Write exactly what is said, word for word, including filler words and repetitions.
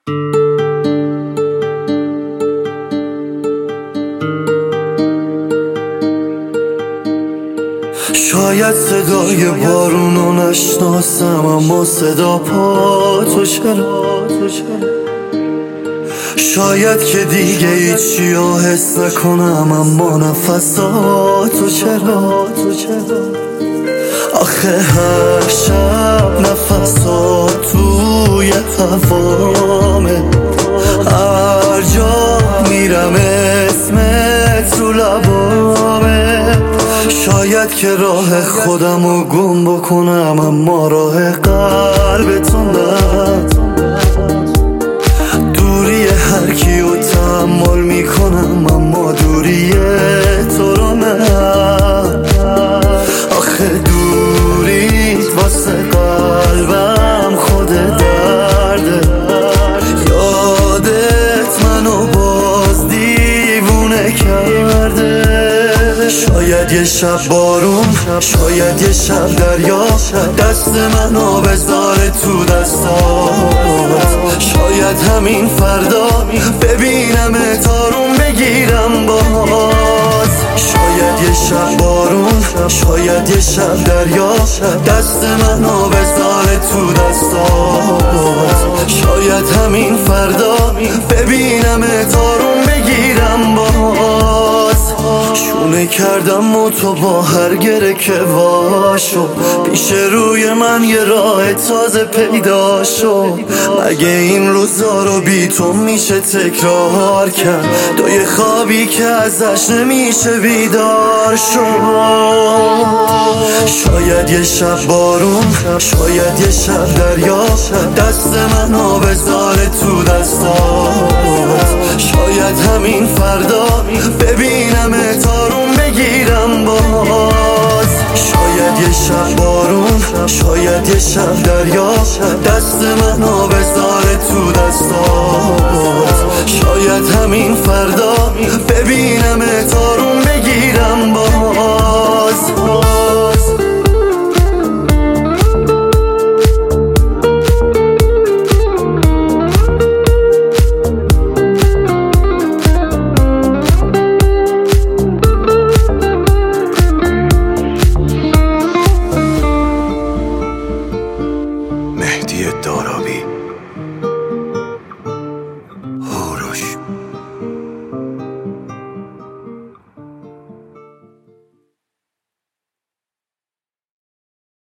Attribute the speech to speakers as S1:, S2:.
S1: شاید صدای بارونو نشناسم، اما صدا پا تو چرا؟ شاید که دیگه هیچی رو حس نکنم، اما نفساتو چرا؟ آخه هر شب نفسات توی هوامه، هر جا میرم اسمت رو لبامه. شاید که راه خودمو گم بکنم، اما راه قلبتو نه. دوری هر کیو تحمل میکنم، اما دوری تو رو نه. آخه دوریت واسه قلبم خود درده، یادت منو باز دیوونه کرده. شاید یه شب بارون، شاید یه شب دریا، دست منو بذاره تو دستات. شاید همین فردا ببینم تارون بگیرم باز. شاید یه شب بارون، شاید یه شب دریا، دست منو بذاره تو دستات. شاید همین فردا ببینم تارون بگیرم باز. شونه کردم و تو با هر گره که واشو، پیش روی من یه راه تازه پیدا شو. مگه این روزا رو بی تو میشه تکرار کرد؟ تو یه خوابی که ازش نمیشه بیدار شو. شاید یه شب بارون، شاید یه شب دریا، دست منو بذاره تو دستات. شاید همین فردا ببینم تارون بگیرم باز. شاید یه شب بارون، شاید یه شب دریا، دست منو بذاره تو دستات. شاید همین فردا ببینم تارون بگیرم باز.